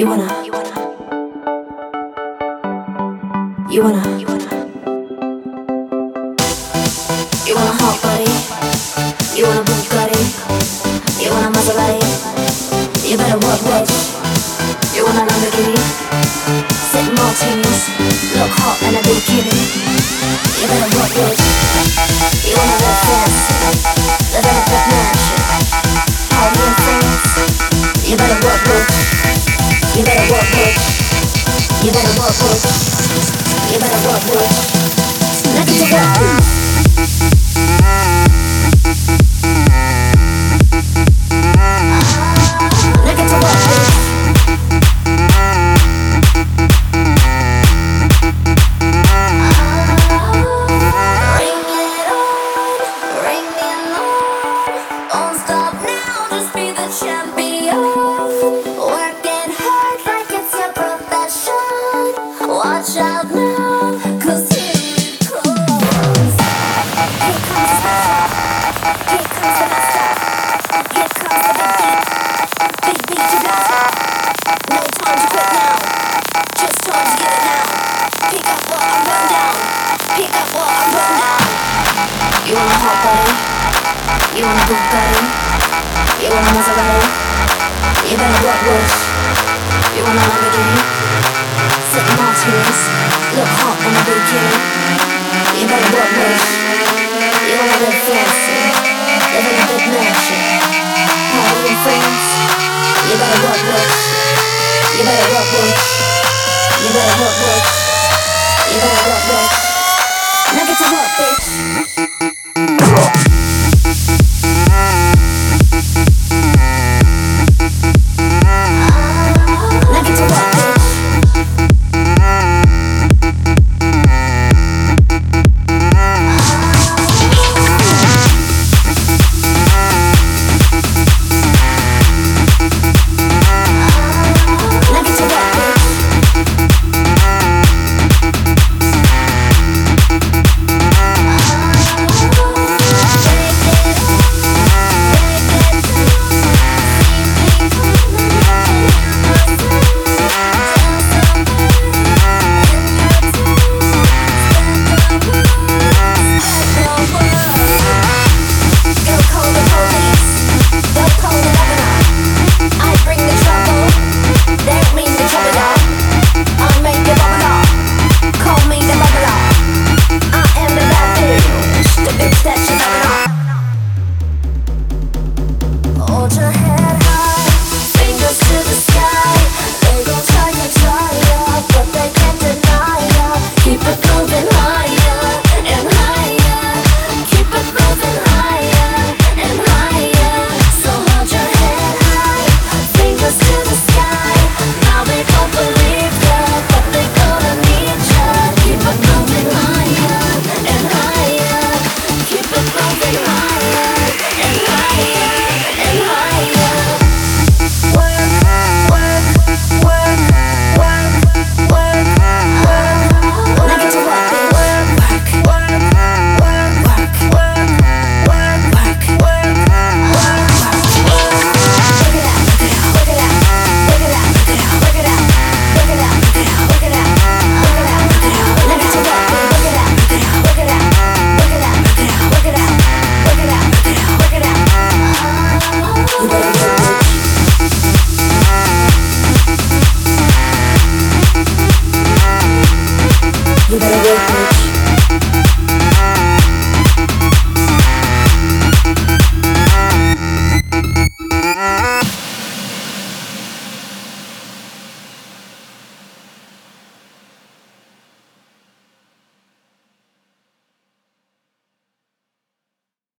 You wanna, you wanna, you wanna hot body, you wanna Bugatti, you wanna Maserati, you better work rich. You wanna Lamborghini, sip martinis, look hot in a bikini. You better work rich. You wanna live fancy, live in a big mansion, party in France. You better work rich. You better work rich. You better work rich. You better work rich. Let's get to work. Let's get to work, bitch. Ring it on, ring the alarm. Don't stop now, just be the champion. Working hard like it's your profession. Watch out now, 'cause here it comes. Here comes the special. Here comes the master. Here comes the big beat. Big beat to blast. No time to quit now. Just time to get it now. Pick up what I'm run down. Pick up what I'm run down. You want a hot body? You want a Bugatti? You want a Maserati? You better work rich. You want a Lamborghini? Sip martinis, look hot in a bikini. You better work rich. You wanna live fancy, live in a big mansion, party in France. You better work rich. You better work rich. You better work rich. You better work rich. Now get to work, bitch.